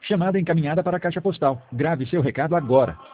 Chamada encaminhada para a caixa postal. Grave seu recado agora.